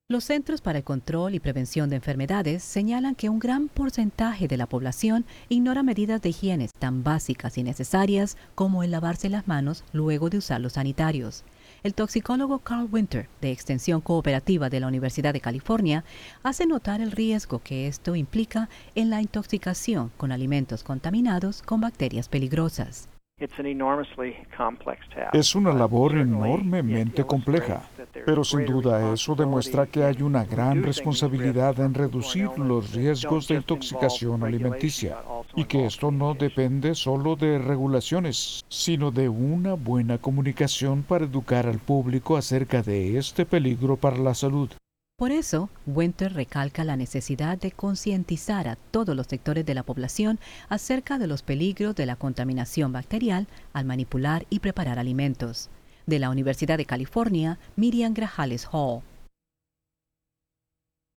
Los Centros para el Control y Prevención de Enfermedades señalan que un gran porcentaje de la población ignora medidas de higiene tan básicas y necesarias como el lavarse las manos luego de usar los sanitarios. El toxicólogo Carl Winter, de Extensión Cooperativa de la Universidad de California, hace notar el riesgo que esto implica en la intoxicación con alimentos contaminados con bacterias peligrosas. Es una labor enormemente compleja, pero sin duda eso demuestra que hay una gran responsabilidad en reducir los riesgos de intoxicación alimenticia y que esto no depende solo de regulaciones, sino de una buena comunicación para educar al público acerca de este peligro para la salud. Por eso, Winter recalca la necesidad de concientizar a todos los sectores de la población acerca de los peligros de la contaminación bacterial al manipular y preparar alimentos. De la Universidad de California, Miriam Grajales Hall.